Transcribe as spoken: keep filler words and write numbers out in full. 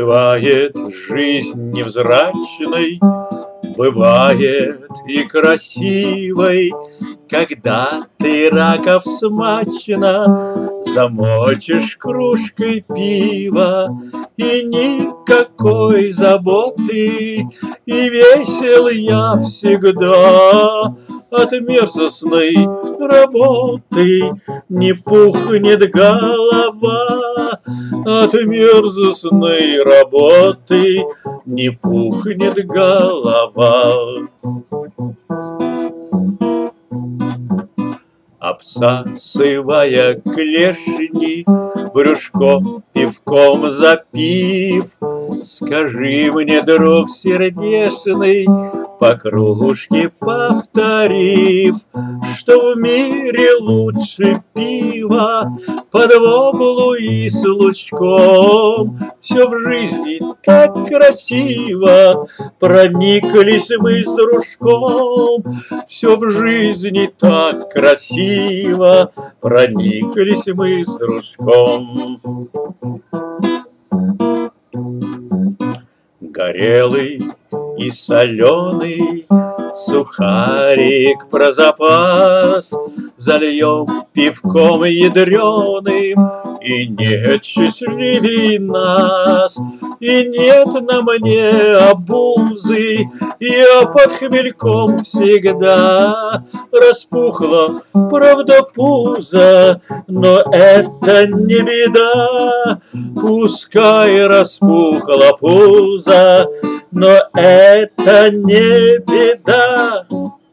Бывает жизнь невзрачной, бывает и красивой, когда ты раков смачно замочишь кружкой пива, и никакой заботы, и весел я всегда от мерзостной работы. Не пухнет голова от мерзостной работы, не пухнет голова. Обсасывая клешни, брюшко пивком запив, скажи мне, друг сердечный, по кружке повторив, что в мире лучше пива под воблу и с лучком. Все в жизни так красиво, прониклись мы с дружком. Все в жизни так красиво, прониклись мы с дружком. Горелый и соленый сухарик про запас зальем пивком ядреным, и нет счастливей нас, и нет на мне обузы. Я под хмельком всегда распухла, правда, пузо, но это не беда. Пускай распухла пузо, но это не беда.